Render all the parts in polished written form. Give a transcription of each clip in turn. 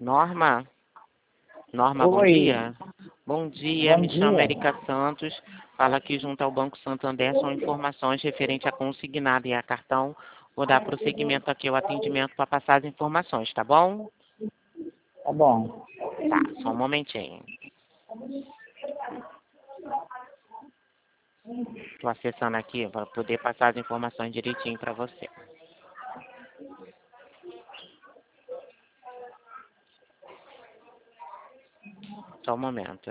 Norma? Norma, bom Oi, dia. Bom dia, bom me chamo dia. Erika Santos. Fala aqui junto ao Banco Santander, são informações referentes a consignado e a cartão. Vou dar prosseguimento aqui ao atendimento para passar as informações, tá bom? Tá bom. Tá, só um momentinho. Estou acessando aqui para poder passar as informações direitinho para você. Só um momento.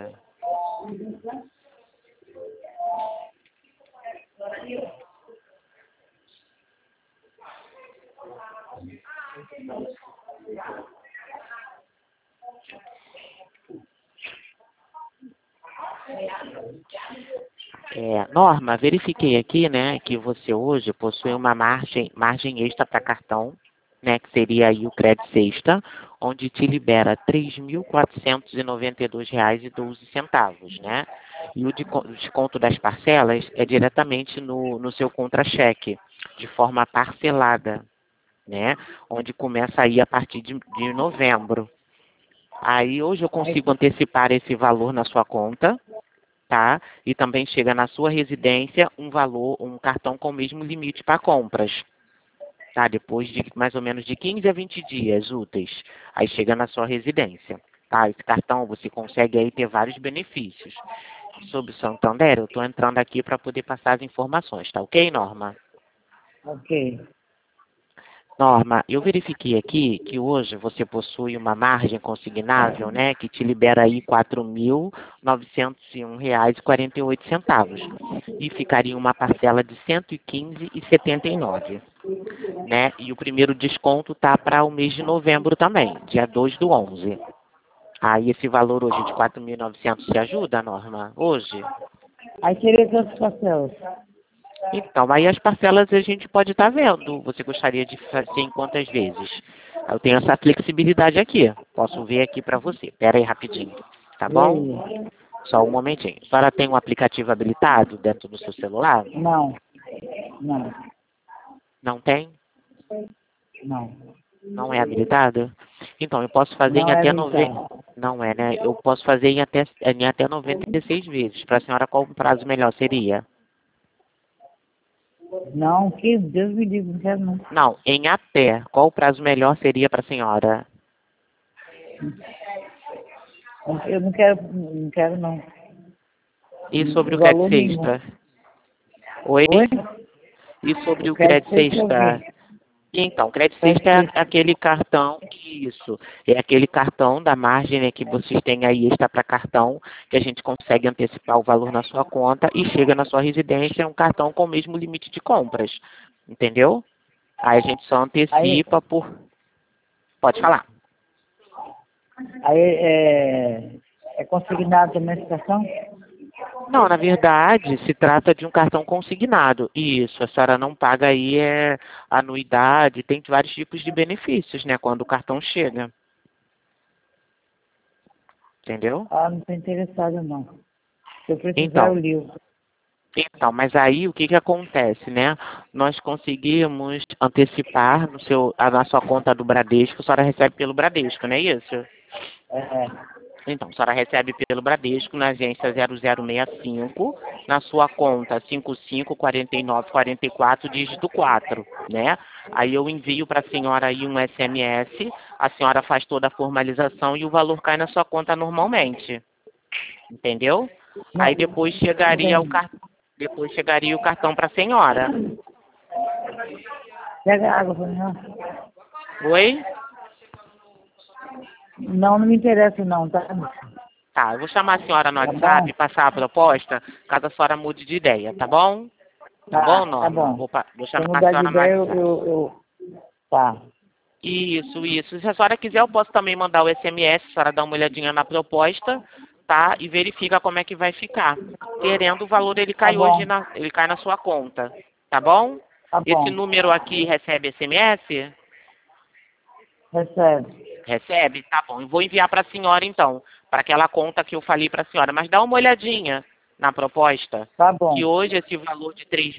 Norma, verifiquei aqui, né, que você hoje possui uma margem extra para cartão, né, que seria aí o crédito sexta, onde te libera R$ 3.492,12, né? E o desconto das parcelas é diretamente no seu contra-cheque, de forma parcelada, né? Onde começa aí a partir de novembro. Aí hoje eu consigo antecipar esse valor na sua conta, tá? E também chega na sua residência um cartão com o mesmo limite para compras, tá? Depois de mais ou menos de 15 a 20 dias úteis, aí chega na sua residência, tá? Esse cartão você consegue aí ter vários benefícios. Sobre o Santander, eu estou entrando aqui para poder passar as informações, tá ok, Norma? Ok. Norma, eu verifiquei aqui que hoje você possui uma margem consignável, né, que te libera aí R$ 4.901,48 e ficaria uma parcela de R$ 115,79, né? E o primeiro desconto tá para o mês de novembro também, dia 2/11. Aí esse valor hoje de 4.900 te ajuda, Norma? Hoje? Aí seria quantas parcelas? Então, aí as parcelas a gente pode estar vendo. Você gostaria de fazer em quantas vezes? Eu tenho essa flexibilidade aqui. Posso ver aqui para você. Espera aí rapidinho, tá bom? Oi. Só um momentinho. A senhora tem um aplicativo habilitado dentro do seu celular? Não. Não. Não tem? Não. Não é habilitado? Então, eu posso fazer em Não é até 90... habilitado. Não é, né? Eu posso fazer em até 96 vezes. Para a senhora, qual o prazo melhor seria? Não, que Deus me livre, não quero não. Não, em até. Qual o prazo melhor seria para a senhora? Eu não quero não. E sobre O o crédito valor nenhum. sexta? Oi? Oi? E sobre O o crédito crédito foi que eu sexta? vi. Então, crédito Crédito sexta é foi. aquele cartão, isso, é aquele cartão da margem, né, que vocês têm aí extra para cartão, que a gente consegue antecipar o valor na sua conta e chega na sua residência, é um cartão com o mesmo limite de compras, entendeu? Aí a gente só Aí, antecipa por... Pode falar. aí é consignado também esse cartão? Não, na verdade, se trata de um cartão consignado. Isso, a senhora não paga aí anuidade, tem vários tipos de benefícios, né, quando o cartão chega. Entendeu? Ah, não estou interessada não. Se eu precisar, eu Então, ligo. mas aí o que que acontece, né? Nós conseguimos antecipar na sua conta do Bradesco, a senhora recebe pelo Bradesco, não é isso? É, Então, a senhora recebe pelo Bradesco na agência 0065, na sua conta 554944, dígito 4, né? Aí eu envio para a senhora aí um SMS, a senhora faz toda a formalização e o valor cai na sua conta normalmente, entendeu? não, Aí entendi. depois chegaria o cartão para a senhora. Pega água pra mim, não. Oi? Não, não me interessa não, tá? Tá, eu vou chamar a senhora no Tá bom? WhatsApp, passar a proposta, caso a senhora mude de ideia, tá bom? Tá bom, Tá Norma? bom. Vou Se eu chamar a mudar de senhora no ideia, WhatsApp. Tá. Isso, isso. Se a senhora quiser, eu posso também mandar o SMS, a senhora dá uma olhadinha na proposta, tá? E verifica como é que vai ficar. Querendo o valor, ele Tá cai bom. hoje, ele cai na sua conta, tá bom? Tá Esse bom. número aqui recebe SMS? Recebe. Recebe? Tá bom. Eu vou enviar para a senhora, então, para aquela conta que eu falei para a senhora. Mas dá uma olhadinha na proposta, Tá que bom. hoje esse valor de 3